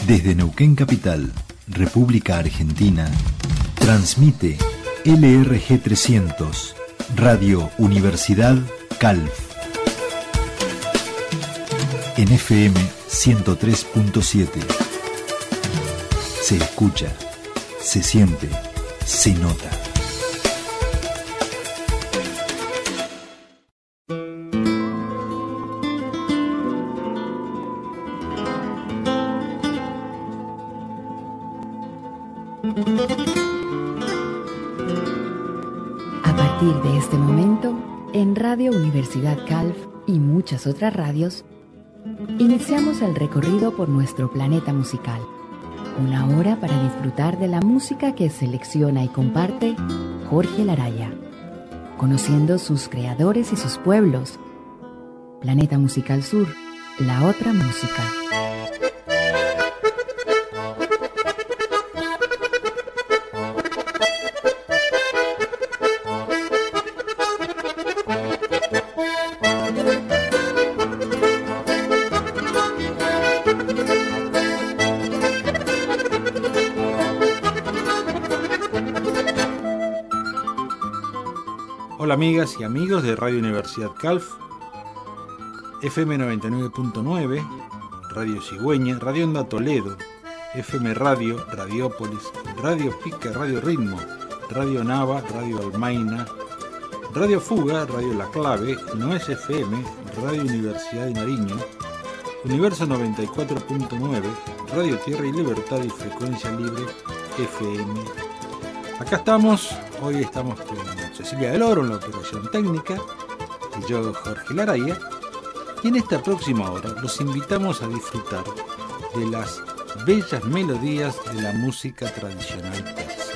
Desde Neuquén Capital, República Argentina, transmite LRG 300, Radio Universidad Calf. En FM 103.7. Se escucha, se siente, se nota. A partir de este momento, en Radio Universidad Calf y muchas otras radios, iniciamos el recorrido por nuestro planeta musical. Una hora para disfrutar de la música que selecciona y comparte Jorge Laraya, conociendo sus creadores y sus pueblos. Planeta Musical Sur, la otra música. Hola amigas y amigos de Radio Universidad Calf, FM 99.9, Radio Cigüeña, Radio Onda Toledo, FM Radio, Radiópolis, Radio Pica, Radio Ritmo, Radio Nava, Radio Almaina, Radio Fuga, Radio La Clave, Noes FM, Radio Universidad de Nariño, Universo 94.9, Radio Tierra y Libertad y Frecuencia Libre FM. Acá estamos, hoy estamos con Cecilia del Oro en la operación técnica y yo, Jorge Laraya, y en esta próxima hora los invitamos a disfrutar de las bellas melodías de la música tradicional persa.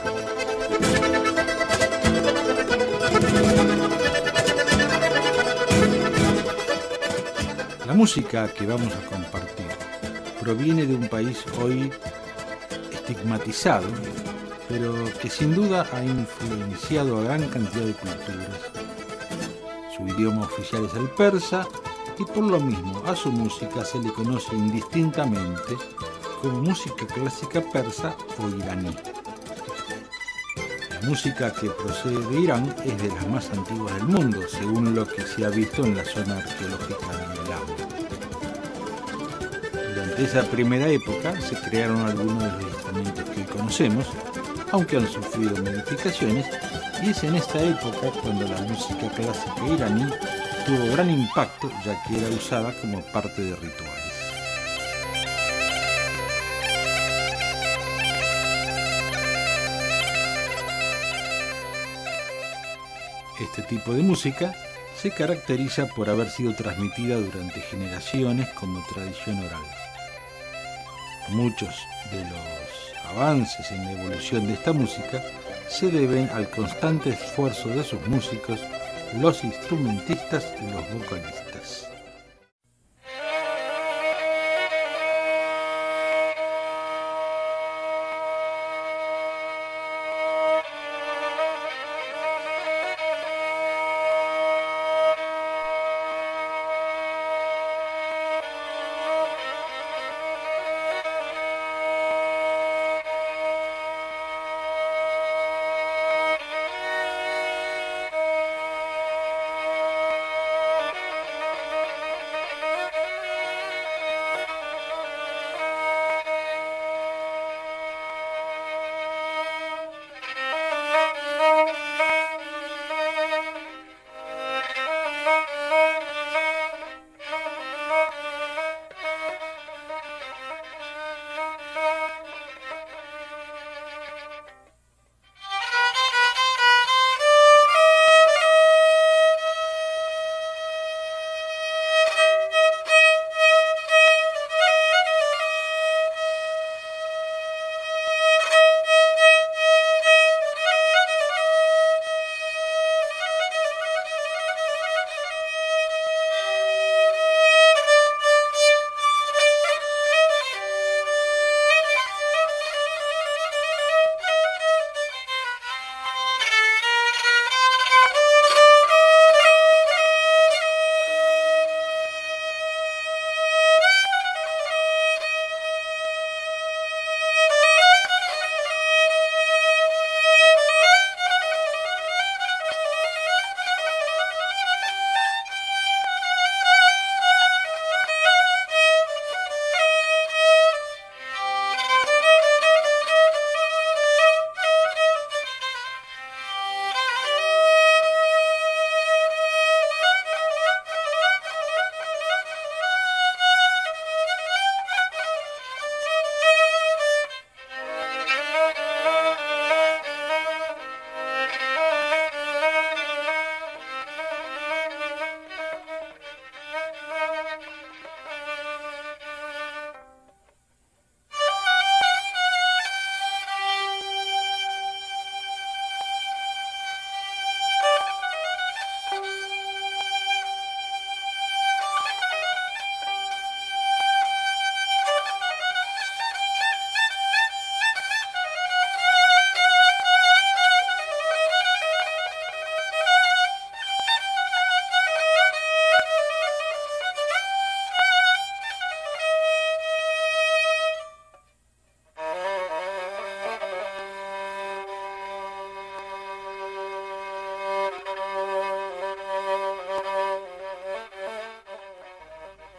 La música que vamos a compartir proviene de un país hoy estigmatizado, pero que sin duda ha influenciado a gran cantidad de culturas. Su idioma oficial es el persa y por lo mismo a su música se le conoce indistintamente como música clásica persa o iraní. La música que procede de Irán es de las más antiguas del mundo, según lo que se ha visto en la zona arqueológica de Elam. Durante esa primera época se crearon algunos de los instrumentos que hoy conocemos, aunque han sufrido modificaciones, y es en esta época cuando la música clásica iraní tuvo gran impacto, ya que era usada como parte de rituales. Este tipo de música se caracteriza por haber sido transmitida durante generaciones como tradición oral. Muchos de los avances en la evolución de esta música se deben al constante esfuerzo de sus músicos, los instrumentistas y los vocalistas.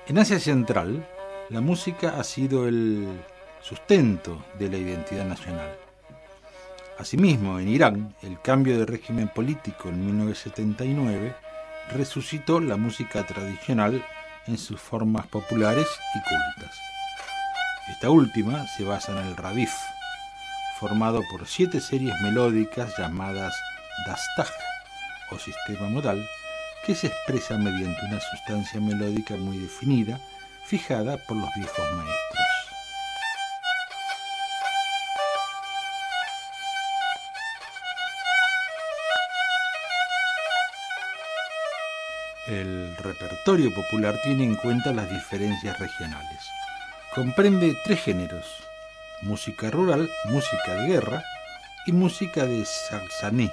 En Asia Central, la música ha sido el sustento de la identidad nacional. Asimismo, en Irán, el cambio de régimen político en 1979 resucitó la música tradicional en sus formas populares y cultas. Esta última se basa en el radif, formado por 7 series melódicas llamadas dastah o sistema modal, que se expresa mediante una sustancia melódica muy definida, fijada por los viejos maestros. El repertorio popular tiene en cuenta las diferencias regionales. Comprende 3 géneros: música rural, música de guerra y música de sarsané.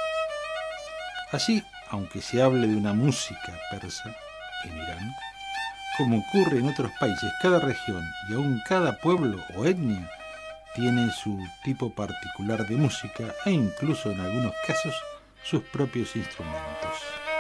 Así, aunque se hable de una música persa en Irán, como ocurre en otros países, cada región y aún cada pueblo o etnia tiene su tipo particular de música e incluso en algunos casos sus propios instrumentos.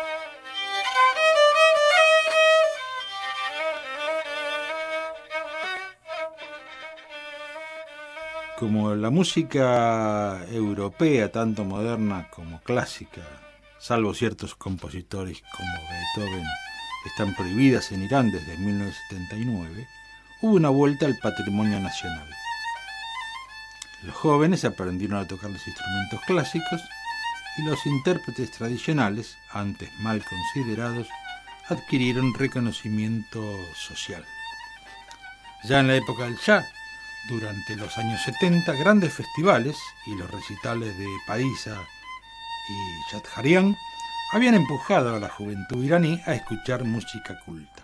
Como la música europea, tanto moderna como clásica, salvo ciertos compositores como Beethoven, están prohibidas en Irán desde 1979, hubo una vuelta al patrimonio nacional. Los jóvenes aprendieron a tocar los instrumentos clásicos y los intérpretes tradicionales, antes mal considerados, adquirieron reconocimiento social. Ya en la época del Shah, durante los años 70, grandes festivales y los recitales de Paisa y Shadcharyan habían empujado a la juventud iraní a escuchar música culta.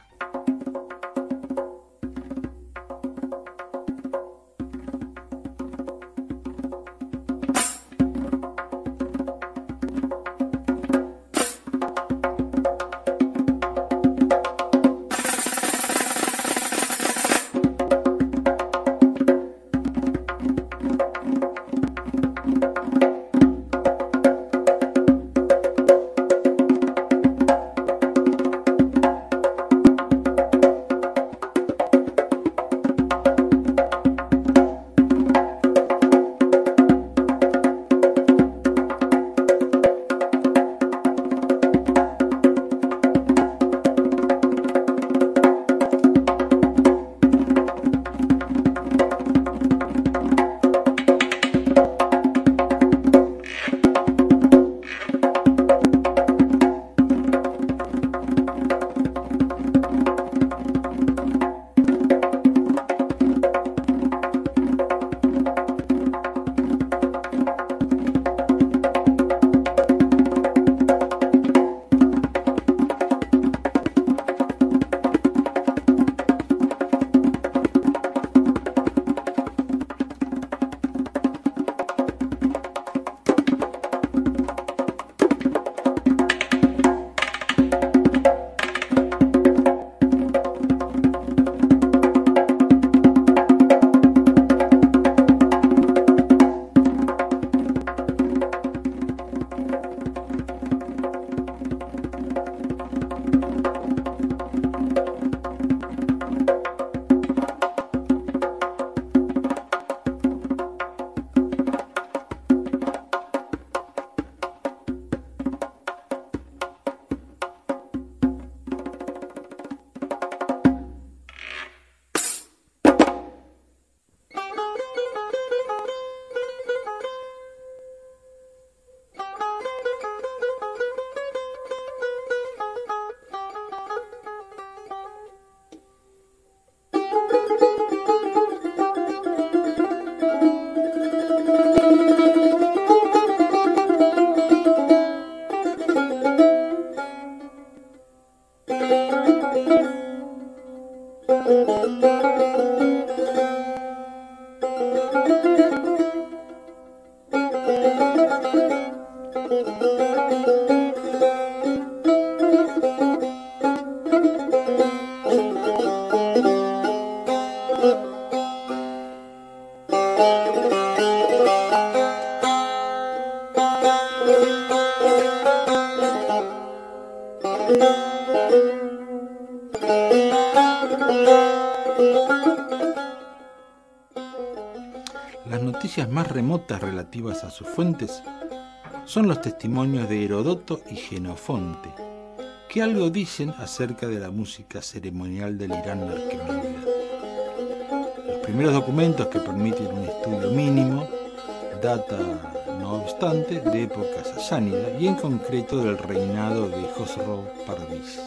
Las noticias más remotas relativas a sus fuentes son los testimonios de Herodoto y Jenofonte, que algo dicen acerca de la música ceremonial del Irán arquemenida. Los primeros documentos que permiten un estudio mínimo data, no obstante, de época sasánida y en concreto del reinado de Josro Parvis.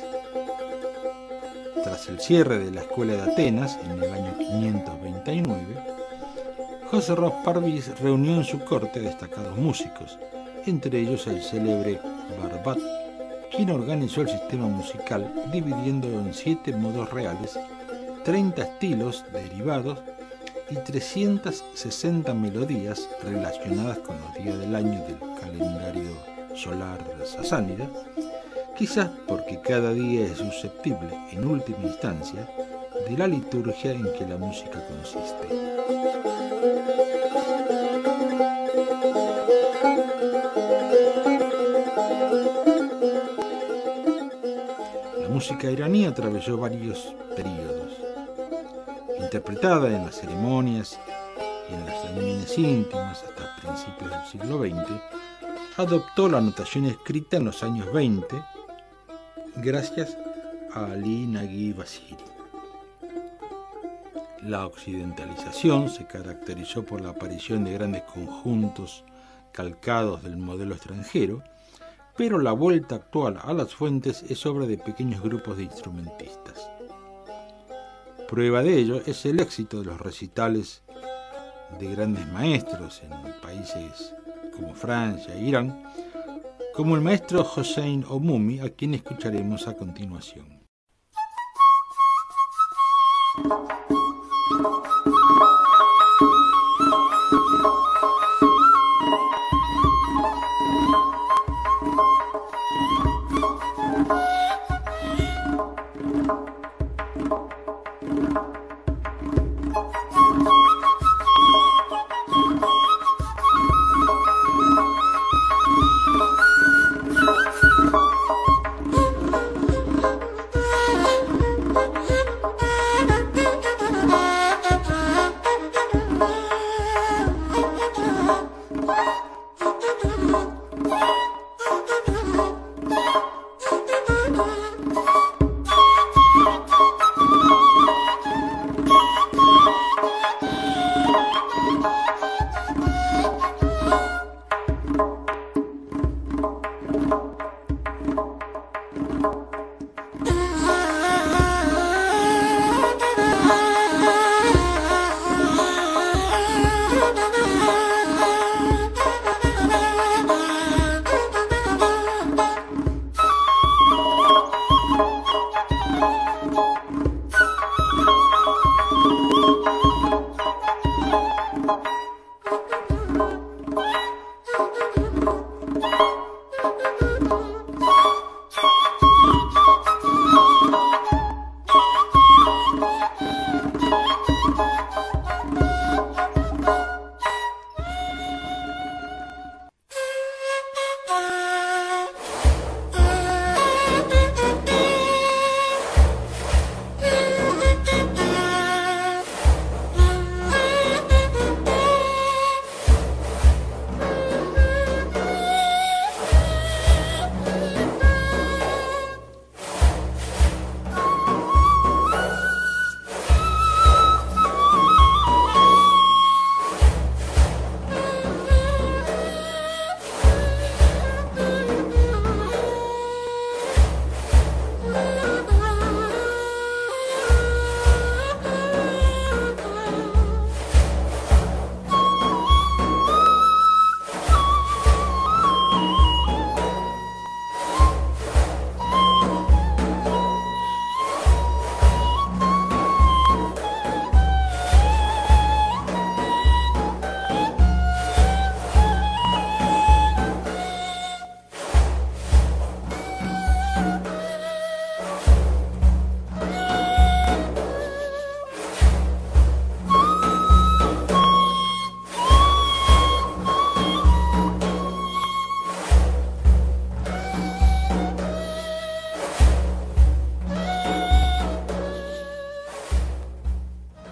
Tras el cierre de la escuela de Atenas en el año 529, Josro Parvis reunió en su corte a destacados músicos, entre ellos el célebre Barbat, quien organizó el sistema musical dividiéndolo en 7 modos reales, 30 estilos derivados y 360 melodías relacionadas con los días del año del calendario solar sasánida, quizás porque cada día es susceptible, en última instancia, de la liturgia en que la música consiste. La música iraní atravesó varios periodos. Interpretada en las ceremonias y en las reuniones íntimas hasta principios del siglo XX, adoptó la notación escrita en los años 20 gracias a Ali Nagui Basiri. La occidentalización se caracterizó por la aparición de grandes conjuntos calcados del modelo extranjero, pero la vuelta actual a las fuentes es obra de pequeños grupos de instrumentistas. Prueba de ello es el éxito de los recitales de grandes maestros en países como Francia e Irán, como el maestro Hossein Omumi, a quien escucharemos a continuación.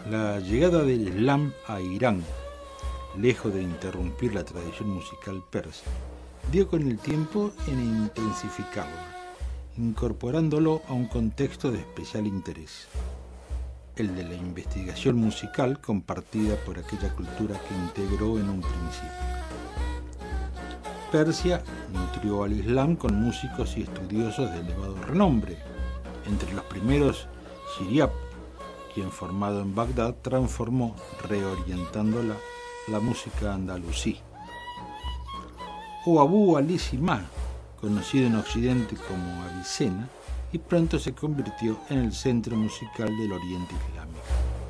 La llegada del Islam a Irán, lejos de interrumpir la tradición musical persa, dio con el tiempo en intensificarlo, incorporándolo a un contexto de especial interés, el de la investigación musical compartida por aquella cultura que integró en un principio. Persia nutrió al Islam con músicos y estudiosos de elevado renombre, entre los primeros Shiryab, quien formado en Bagdad transformó, reorientando la música andalusí, o Abu Ali Simá, conocido en Occidente como Avicena, y pronto se convirtió en el centro musical del Oriente Islámico.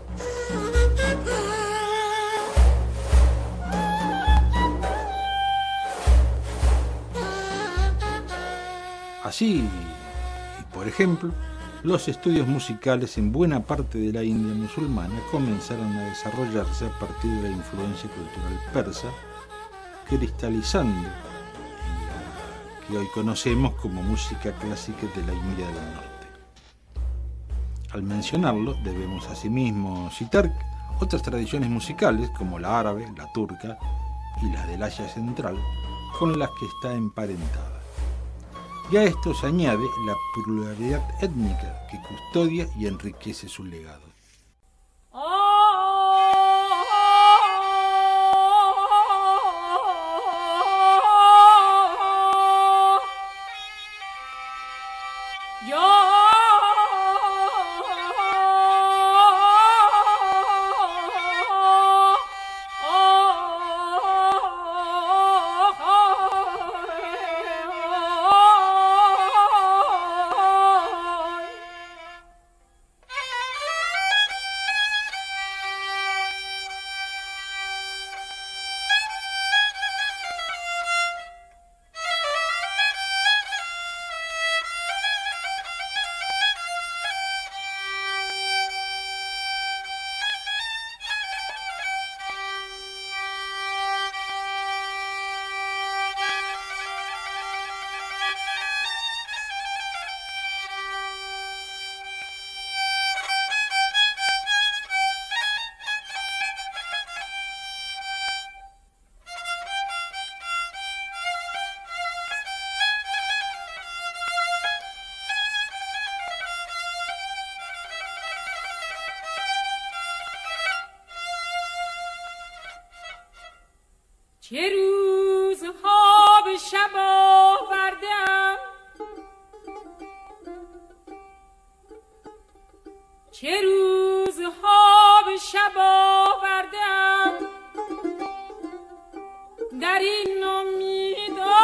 Así, por ejemplo, los estudios musicales en buena parte de la India musulmana comenzaron a desarrollarse a partir de la influencia cultural persa, cristalizando en la que hoy conocemos como música clásica de la India del Norte. Al mencionarlo, debemos asimismo citar otras tradiciones musicales como la árabe, la turca y las del Asia Central, con las que está emparentada. Y a esto se añade la pluralidad étnica que custodia y enriquece su legado. چه روزها به شب آوردم، چه روزها به شب آوردم در این امیدها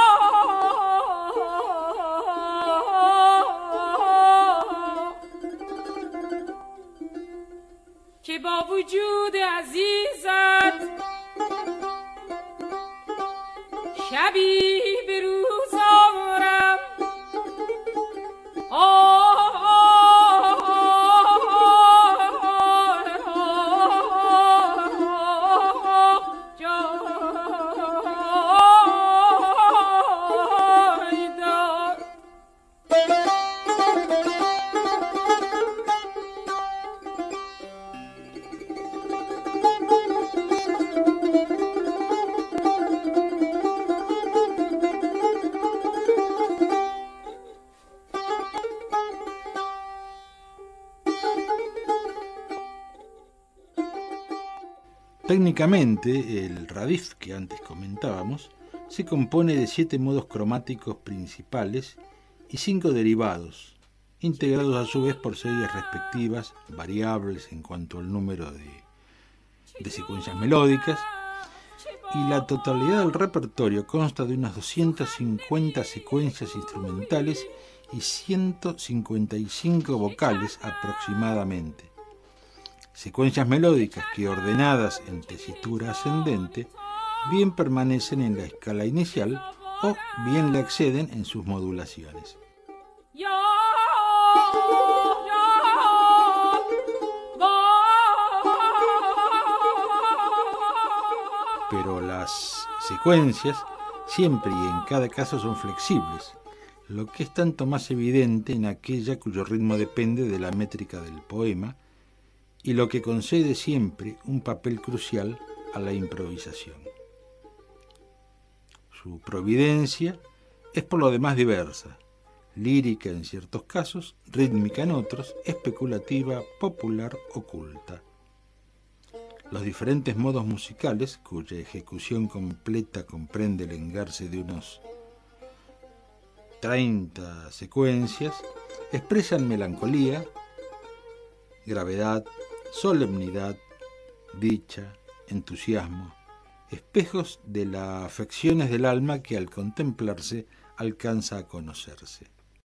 که با وجود عزیزت شبی به روز آورم. Técnicamente, el radif que antes comentábamos se compone de 7 modos cromáticos principales y 5 derivados, integrados a su vez por series respectivas, variables en cuanto al número de secuencias melódicas, y la totalidad del repertorio consta de unas 250 secuencias instrumentales y 155 vocales aproximadamente. Secuencias melódicas que, ordenadas en tesitura ascendente, bien permanecen en la escala inicial o bien la exceden en sus modulaciones. Pero las secuencias siempre y en cada caso son flexibles, lo que es tanto más evidente en aquella cuyo ritmo depende de la métrica del poema y lo que concede siempre un papel crucial a la improvisación. Su providencia es por lo demás diversa, lírica en ciertos casos, rítmica en otros, especulativa, popular, oculta. Los diferentes modos musicales, cuya ejecución completa comprende el engarce de unos 30 secuencias, expresan melancolía, gravedad, solemnidad, dicha, entusiasmo, espejos de las afecciones del alma que al contemplarse alcanza a conocerse.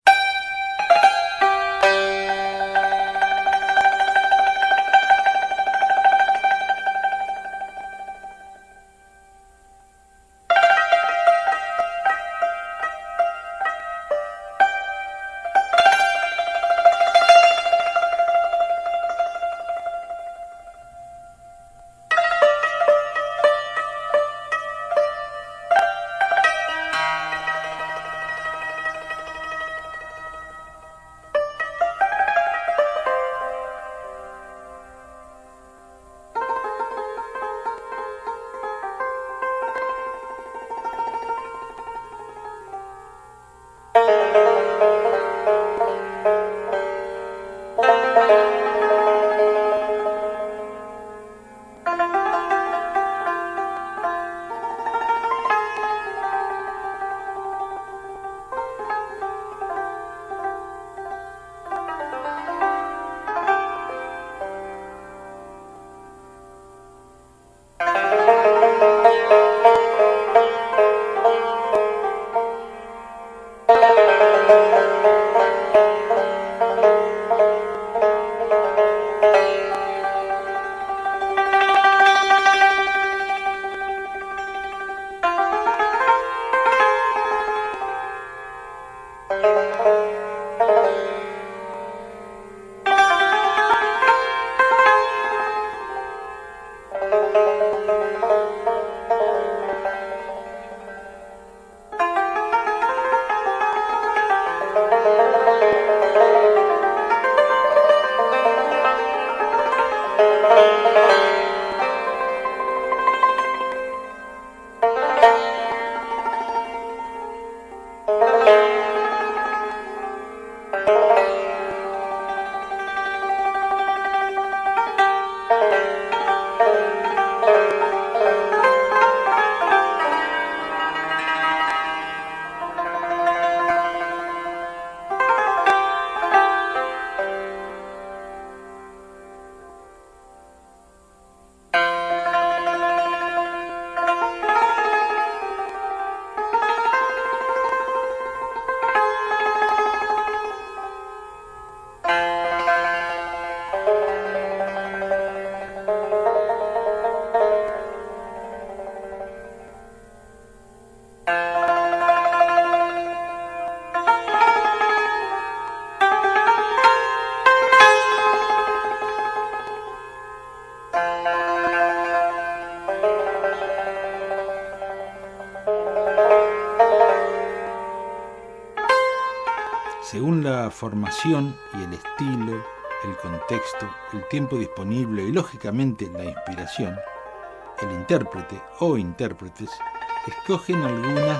Según la formación y el estilo, el contexto, el tiempo disponible y lógicamente la inspiración, el intérprete o intérpretes escogen algunas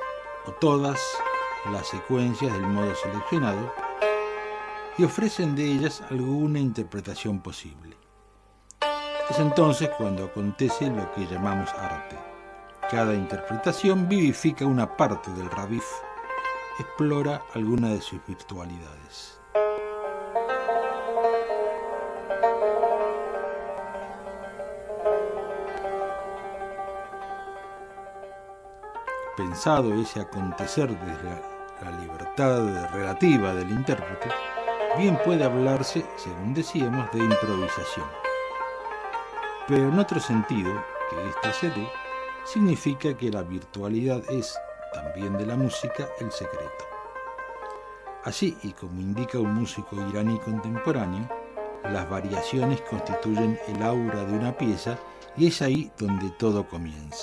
o todas las secuencias del modo seleccionado y ofrecen de ellas alguna interpretación posible. Es entonces cuando acontece lo que llamamos arte. Cada interpretación vivifica una parte del radif, explora alguna de sus virtualidades. Pensado ese acontecer desde la libertad relativa del intérprete, bien puede hablarse, según decíamos, de improvisación. Pero en otro sentido, que ésta se dé, significa que la virtualidad es, también de la música, el secreto. Así, y como indica un músico iraní contemporáneo, las variaciones constituyen el aura de una pieza y es ahí donde todo comienza.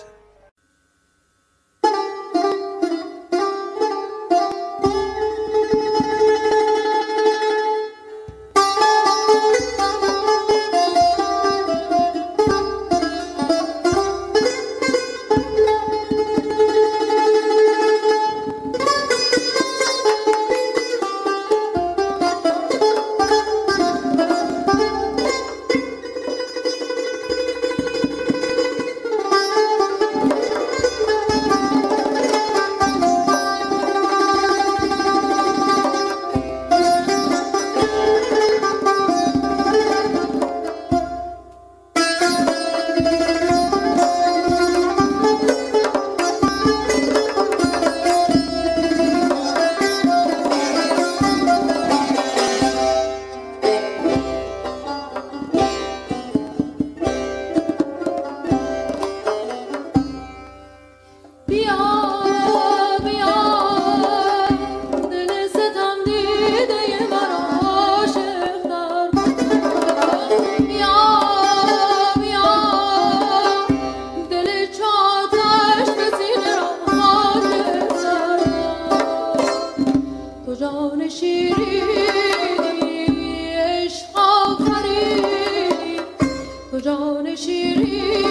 جان شیرین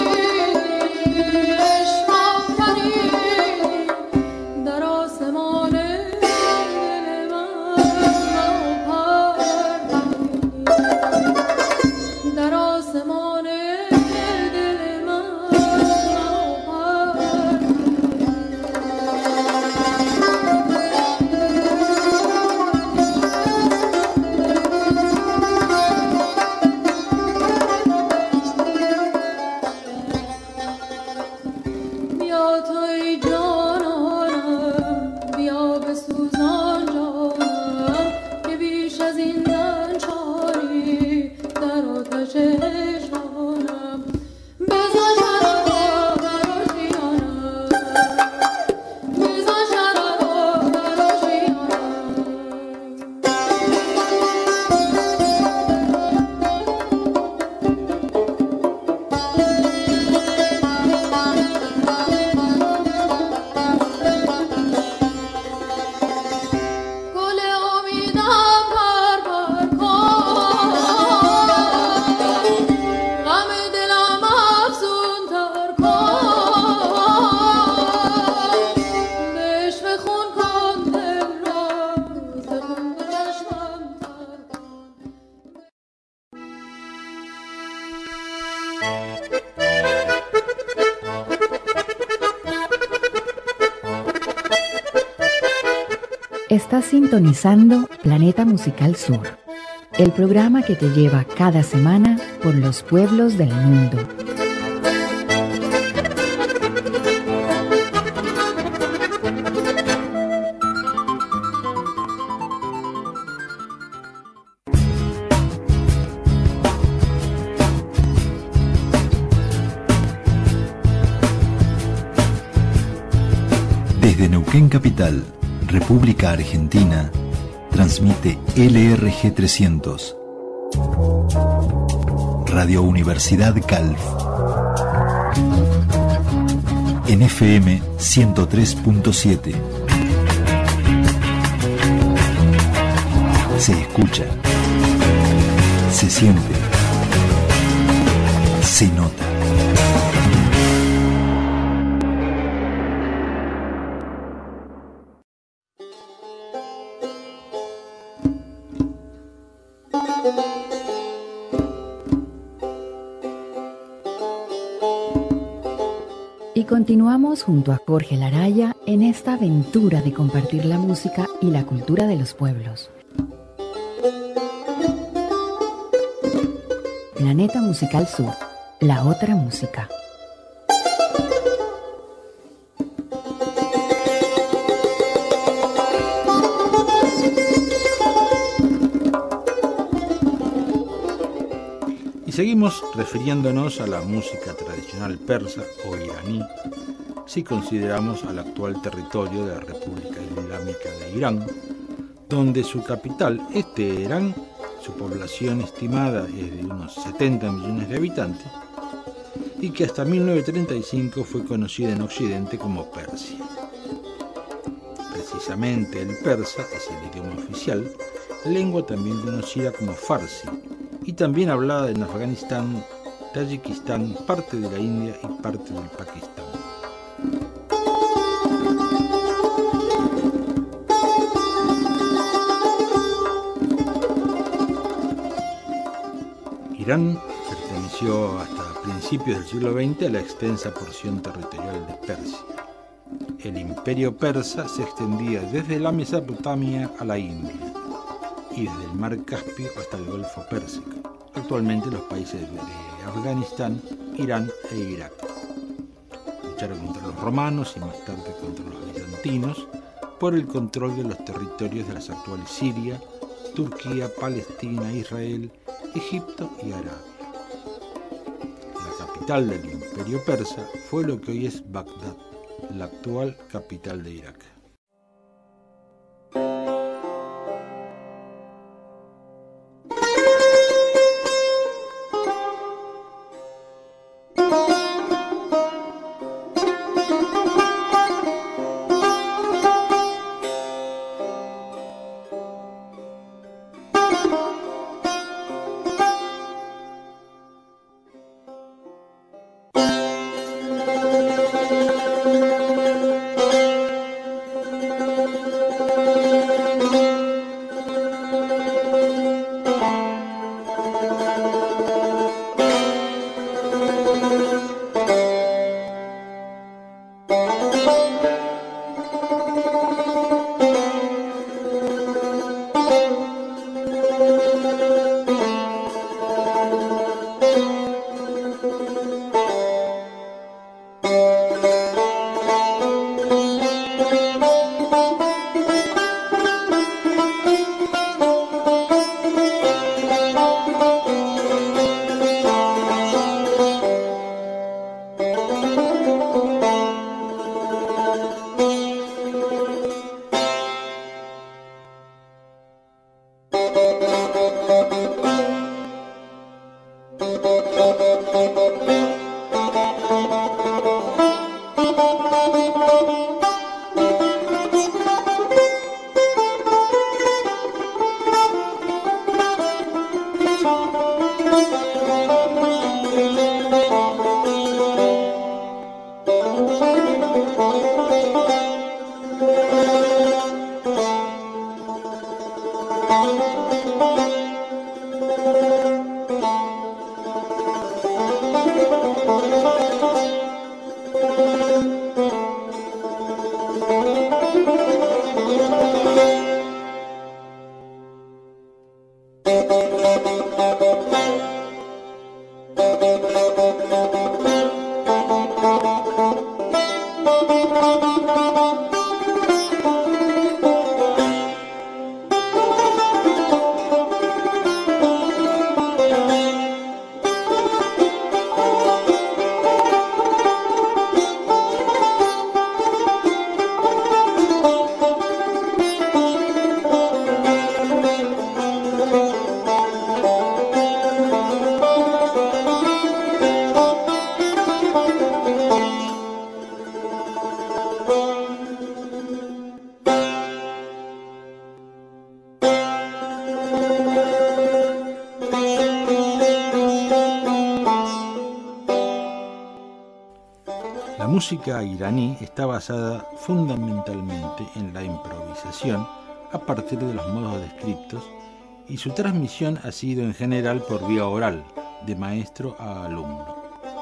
عشق آفرین در آسمان دل من پروین در آسمان دل من بیا توی جانانم بیا بسوزان جانم که بیش از این ننشانی در آتش عشقانم بزن شراب در آشیانم بزن شراب در آشیانم گل امیدم پر پر کن غم دلم افزون تر کن به عشق خون کن دل را ز خون چشمم تر کن Estás sintonizando Planeta Musical Sur, el programa que te lleva cada semana por los pueblos del mundo. Desde Neuquén Capital, República Argentina, transmite LRG 300, Radio Universidad Calf, en FM 103.7. Se escucha, se siente, se nota. Y continuamos junto a Jorge Laraya en esta aventura de compartir la música y la cultura de los pueblos. Planeta Musical Sur, la otra música. Y seguimos refiriéndonos a la música tradicional persa o iraní, si consideramos al actual territorio de la República Islámica de Irán, donde su capital es Teherán, su población estimada es de unos 70 millones de habitantes, y que hasta 1935 fue conocida en Occidente como Persia. Precisamente el persa es el idioma oficial, lengua también conocida como farsi, y también hablada en Afganistán, Tayikistán, parte de la India y parte del Pakistán. Irán perteneció hasta principios del siglo XX a la extensa porción territorial de Persia. El imperio persa se extendía desde la Mesopotamia a la India y desde el mar Caspio hasta el Golfo Pérsico, actualmente los países de Afganistán, Irán e Irak. Lucharon contra los romanos y más tarde contra los bizantinos por el control de los territorios de las actuales Siria, Turquía, Palestina, Israel, Egipto y Arabia. La capital del imperio persa fue lo que hoy es Bagdad, la actual capital de Irak. La música iraní está basada fundamentalmente en la improvisación a partir de los modos descritos y su transmisión ha sido en general por vía oral, de maestro a alumno.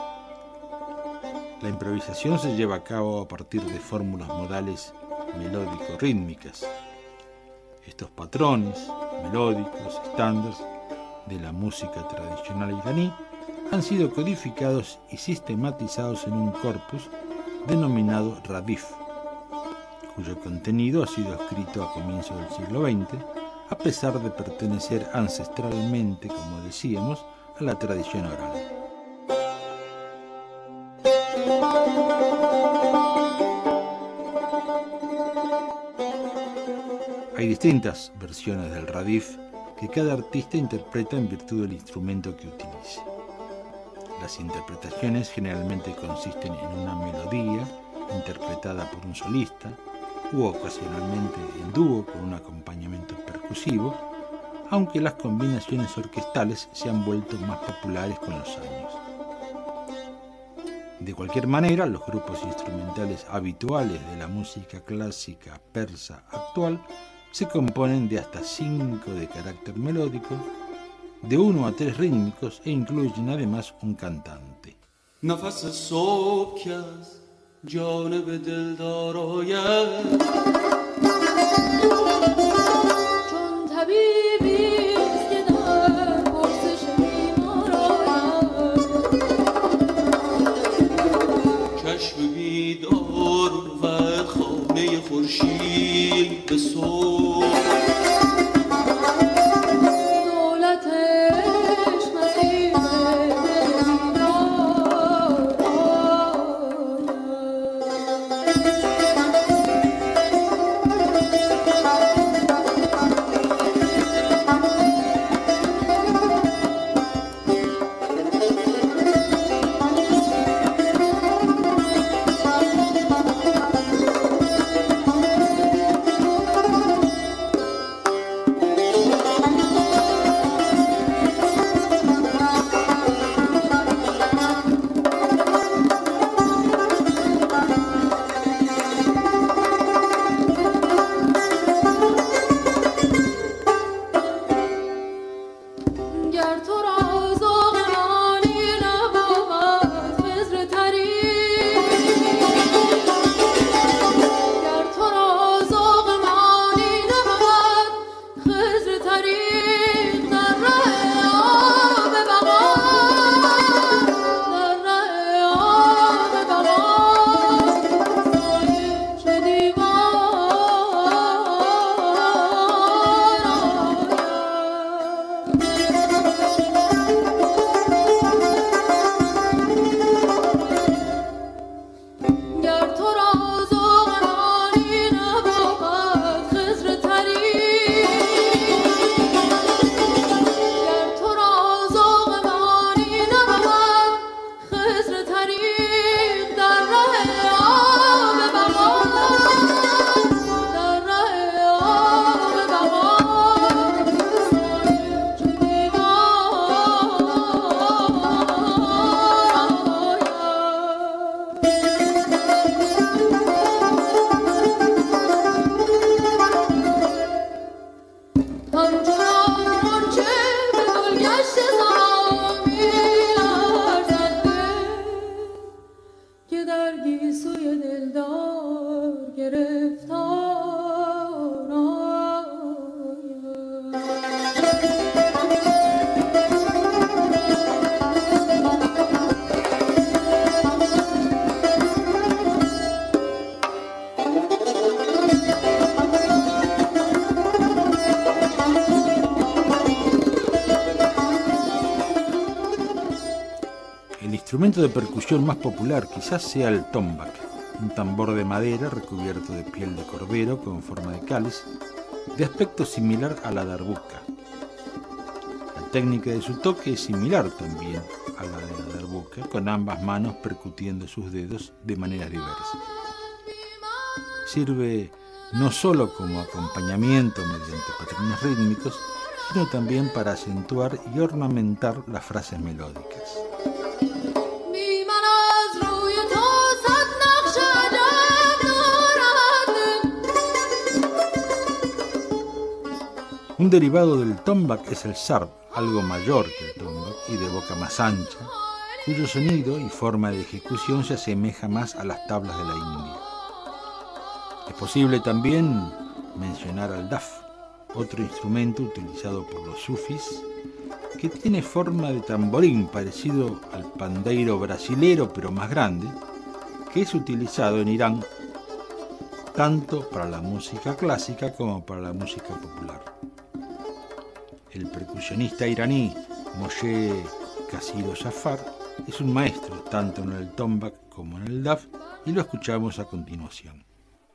La improvisación se lleva a cabo a partir de fórmulas modales melódico-rítmicas. Estos patrones melódicos estándar de la música tradicional iraní han sido codificados y sistematizados en un corpus denominado radif, cuyo contenido ha sido escrito a comienzos del siglo XX, a pesar de pertenecer ancestralmente, como decíamos, a la tradición oral. Hay distintas versiones del radif que cada artista interpreta en virtud del instrumento que utilice. Las interpretaciones generalmente consisten en una melodía interpretada por un solista u ocasionalmente en dúo con un acompañamiento percusivo, aunque las combinaciones orquestales se han vuelto más populares con los años. De cualquier manera, los grupos instrumentales habituales de la música clásica persa actual se componen de hasta 5 de carácter melódico, de 1 a 3 rítmicos e incluyen además un cantante. نفس صبح که از جانب دلدار آید چون طبیبی است که در پرسش بیمار آید چشم بیدار و خانه خورشید به صبح El instrumento de percusión más popular quizás sea el tombak, un tambor de madera recubierto de piel de cordero con forma de cáliz, de aspecto similar a la darbuka. La técnica de su toque es similar también a la de la darbuka, con ambas manos percutiendo sus dedos de maneras diversas. Sirve no solo como acompañamiento mediante patrones rítmicos, sino también para acentuar y ornamentar las frases melódicas. Un derivado del tombak es el sarb, algo mayor que el tombak y de boca más ancha, cuyo sonido y forma de ejecución se asemeja más a las tablas de la India. Es posible también mencionar al daf, otro instrumento utilizado por los sufis, que tiene forma de tamborín parecido al pandeiro brasilero pero más grande, que es utilizado en Irán tanto para la música clásica como para la música popular. El percusionista iraní Moshe Kasiro Jafar es un maestro tanto en el tombak como en el daf y lo escuchamos a continuación.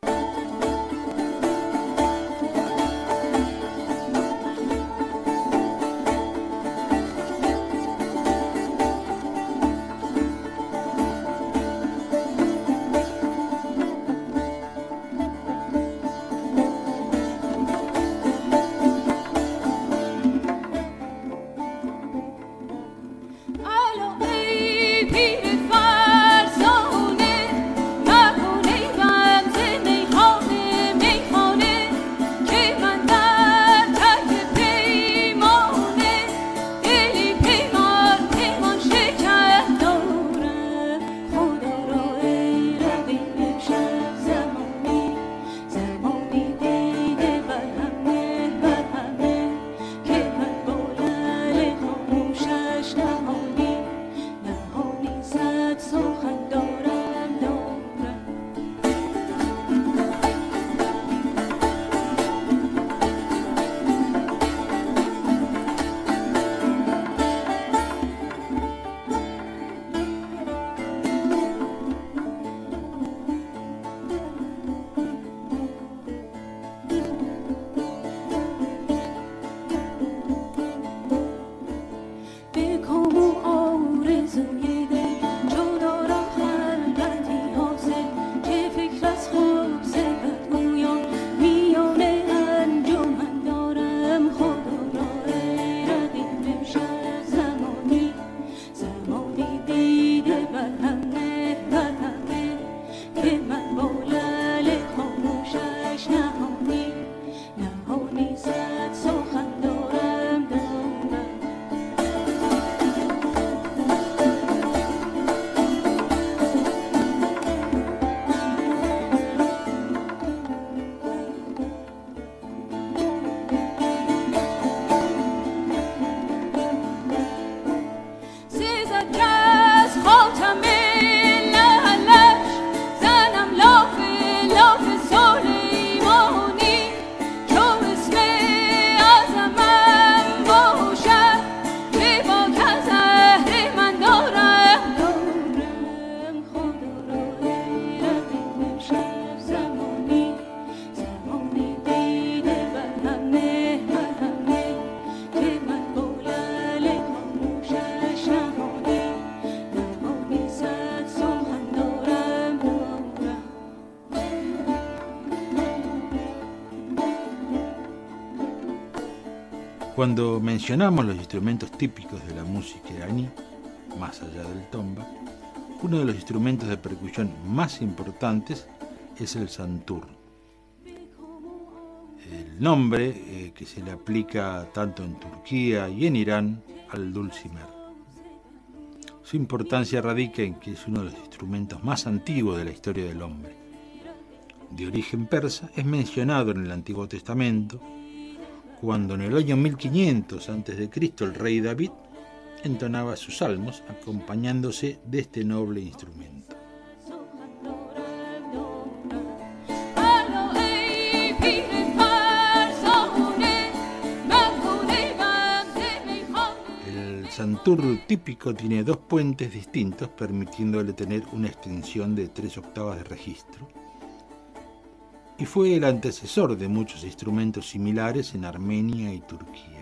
Cuando mencionamos los instrumentos típicos de la música iraní, más allá del tombak, uno de los instrumentos de percusión más importantes es el santur. El nombre que se le aplica tanto en Turquía y en Irán al dulcimer. Su importancia radica en que es uno de los instrumentos más antiguos de la historia del hombre. De origen persa, es mencionado en el Antiguo Testamento, cuando en el año 1500 a.C. el rey David entonaba sus salmos acompañándose de este noble instrumento. El santur típico tiene 2 puentes distintos, permitiéndole tener una extensión de 3/8 de registro, y fue el antecesor de muchos instrumentos similares en Armenia y Turquía.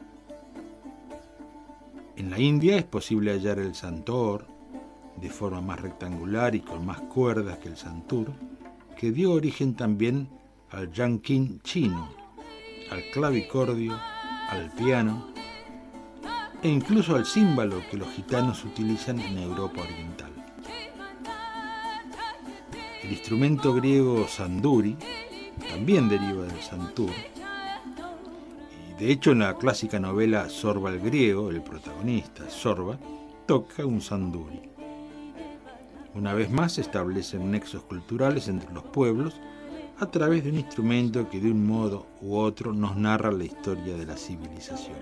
En la India es posible hallar el santor, de forma más rectangular y con más cuerdas que el santur, que dio origen también al yanqin chino, al clavicordio, al piano e incluso al címbalo que los gitanos utilizan en Europa Oriental. El instrumento griego sanduri también deriva del santur, y de hecho en la clásica novela Zorba el griego, el protagonista, Zorba, toca un sanduri. Una vez más se establecen nexos culturales entre los pueblos a través de un instrumento que de un modo u otro nos narra la historia de la civilización.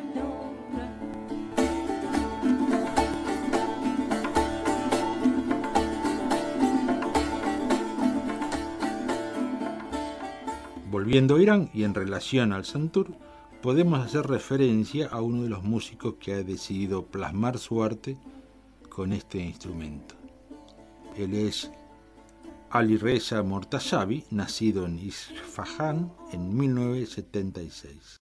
Volviendo a Irán y en relación al santur, podemos hacer referencia a uno de los músicos que ha decidido plasmar su arte con este instrumento. Él es Ali Reza Mortazavi, nacido en Isfahán en 1976.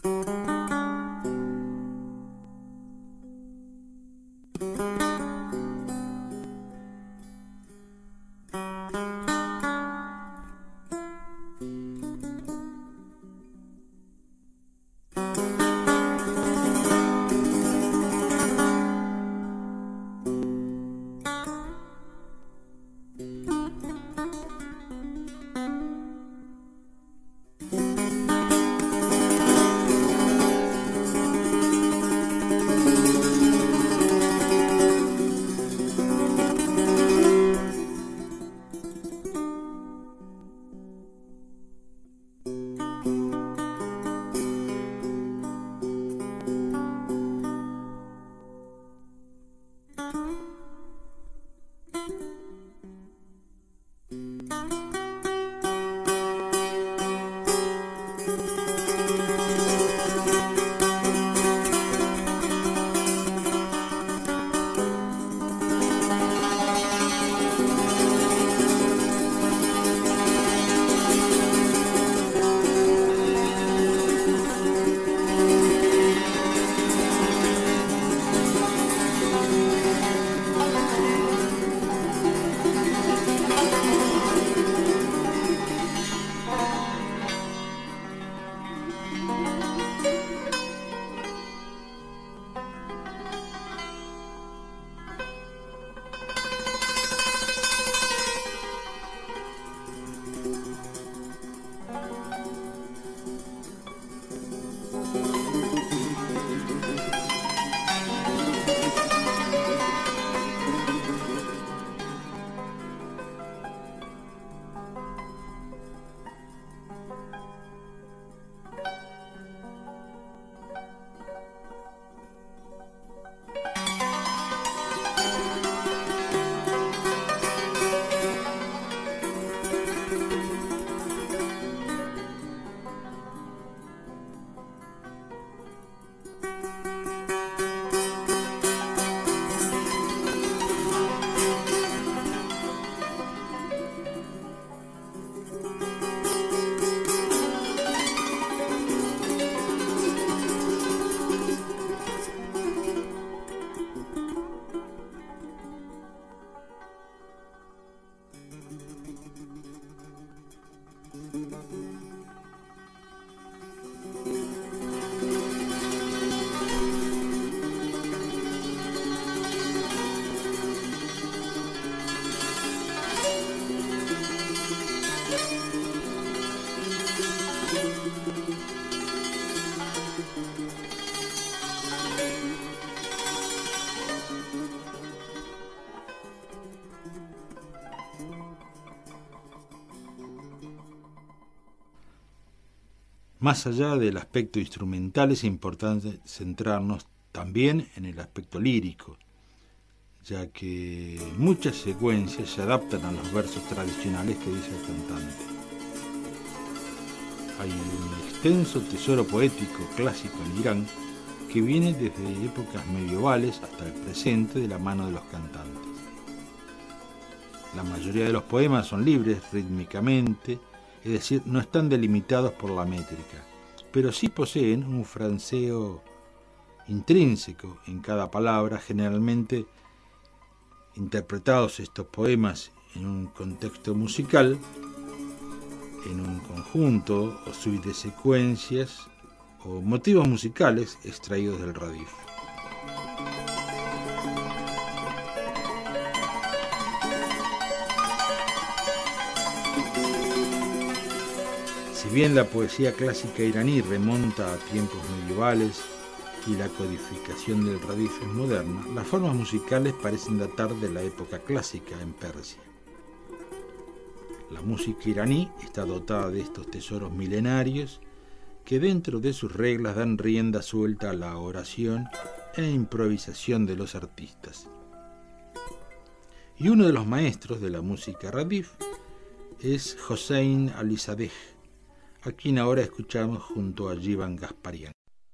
Más allá del aspecto instrumental, es importante centrarnos también en el aspecto lírico, ya que muchas secuencias se adaptan a los versos tradicionales que dice el cantante. Hay un extenso tesoro poético clásico en Irán que viene desde épocas medievales hasta el presente de la mano de los cantantes. La mayoría de los poemas son libres rítmicamente, es decir, no están delimitados por la métrica, pero sí poseen un fraseo intrínseco en cada palabra, generalmente interpretados estos poemas en un contexto musical, en un conjunto o suite de secuencias o motivos musicales extraídos del radif. Si bien la poesía clásica iraní remonta a tiempos medievales y la codificación del radif es moderna, las formas musicales parecen datar de la época clásica en Persia. La música iraní está dotada de estos tesoros milenarios que dentro de sus reglas dan rienda suelta a la oración e improvisación de los artistas. Y uno de los maestros de la música radif es Hossein Alizadeh, a quien ahora escuchamos junto a Jivan Gasparian.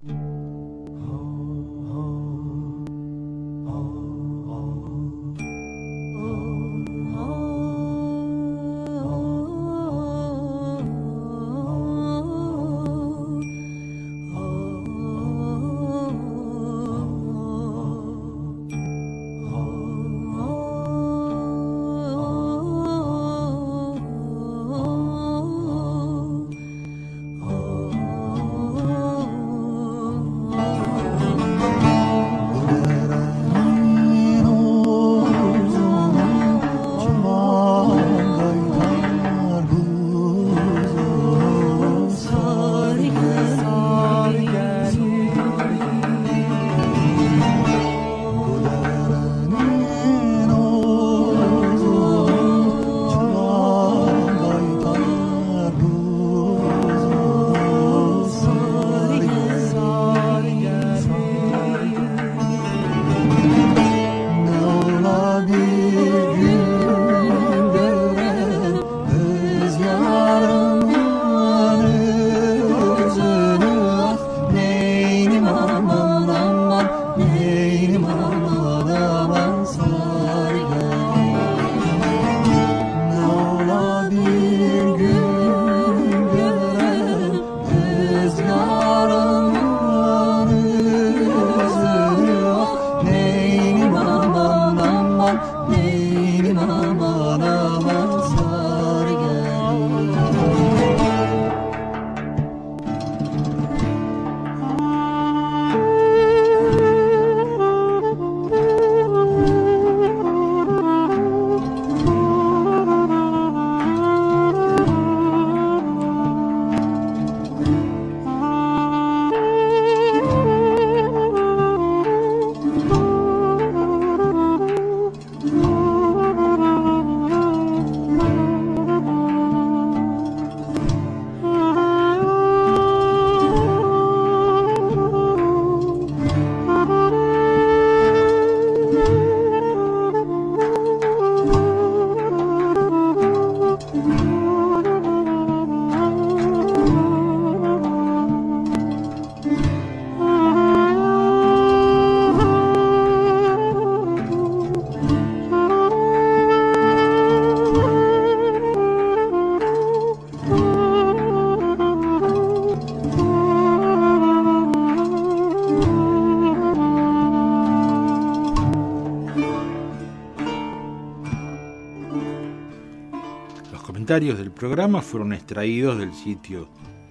Los comentarios del programa fueron extraídos del sitio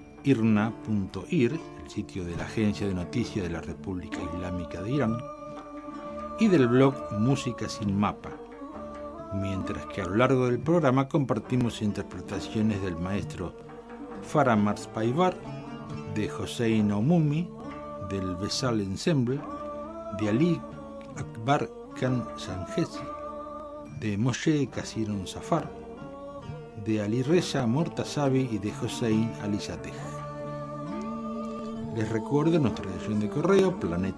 irna.ir, el sitio de la Agencia de Noticias de la República Islámica de Irán, y del blog Música sin Mapa, mientras que a lo largo del programa compartimos interpretaciones del maestro Faramarz Paivar, de Hossein Omumi, del Besal Ensemble, de Ali Akbar Khan Sanghezi, de Moshe Kasiron Safar, de Ali Reza Mortazavi y de Hossein Alizadeh. Les recuerdo nuestra dirección de correo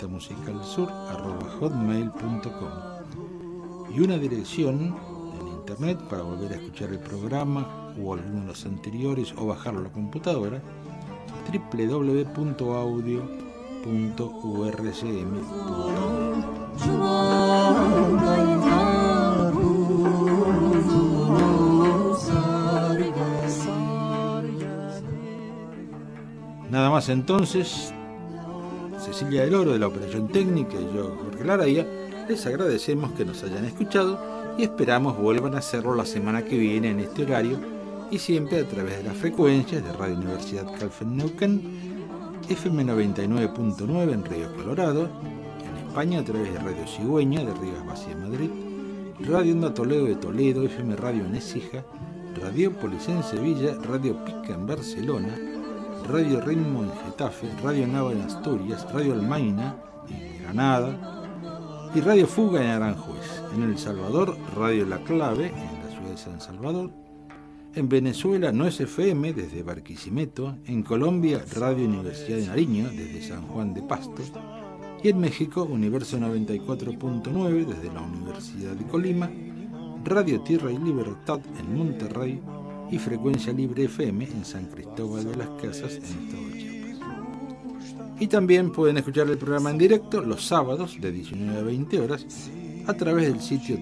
planetamusicalsur@hotmail.com y una dirección en internet para volver a escuchar el programa o alguno de los anteriores o bajarlo a la computadora, www.audio.radionacional.com. Nada más entonces, Cecilia del Oro de la Operación Técnica y yo, Jorge Laraya, les agradecemos que nos hayan escuchado y esperamos vuelvan a hacerlo la semana que viene en este horario y siempre a través de las frecuencias de Radio Universidad Calf en Neuquén, FM 99.9 en Río Colorado, en España a través de Radio Cigüeña de Rivas Vacias, Madrid, Radio Onda Toledo de Toledo, FM Radio en Écija, Radiópolis en Sevilla, Radio Pica en Barcelona, Radio Ritmo en Getafe, Radio Nava en Asturias, Radio Almaina en Granada y Radio Fuga en Aranjuez. En El Salvador, Radio La Clave en la ciudad de San Salvador. En Venezuela, Nuez FM desde Barquisimeto. En Colombia, Radio Universidad de Nariño desde San Juan de Pasto. Y en México, Universo 94.9 desde la Universidad de Colima. Radio Tierra y Libertad en Monterrey y Frecuencia Libre FM en San Cristóbal de las Casas, en Estado de Chiapas. Y también pueden escuchar el programa en directo los sábados de 19 a 20 horas a través del sitio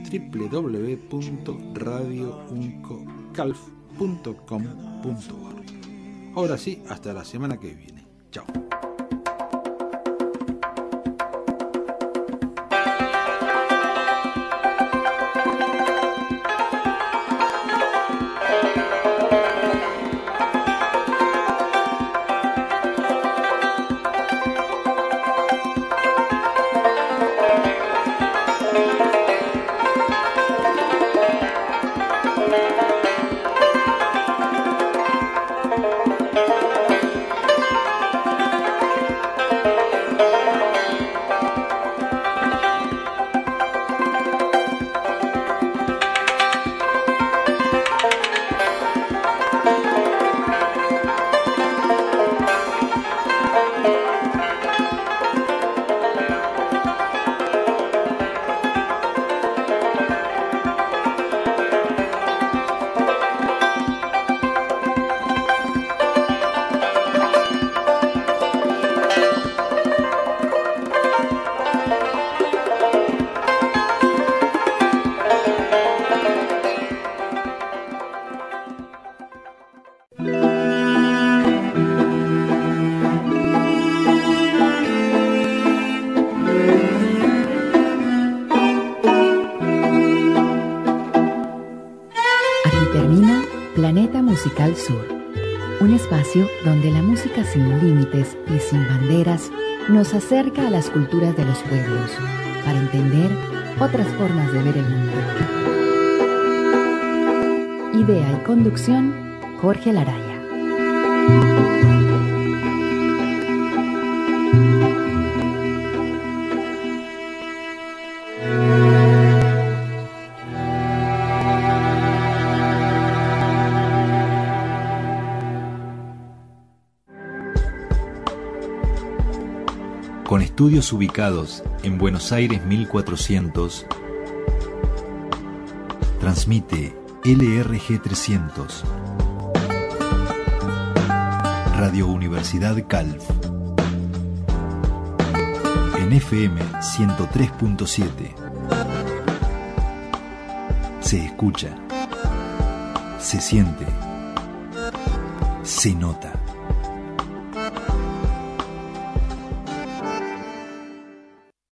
www.radiouncocalf.com.ar. Ahora sí, hasta la semana que viene. Chao. Musical Sur, un espacio donde la música sin límites y sin banderas nos acerca a las culturas de los pueblos para entender otras formas de ver el mundo. Idea y conducción, Jorge Laraya. Con estudios ubicados en Buenos Aires 1400, transmite LRG 300, Radio Universidad Calf, en FM 103.7. Se escucha, se siente, se nota.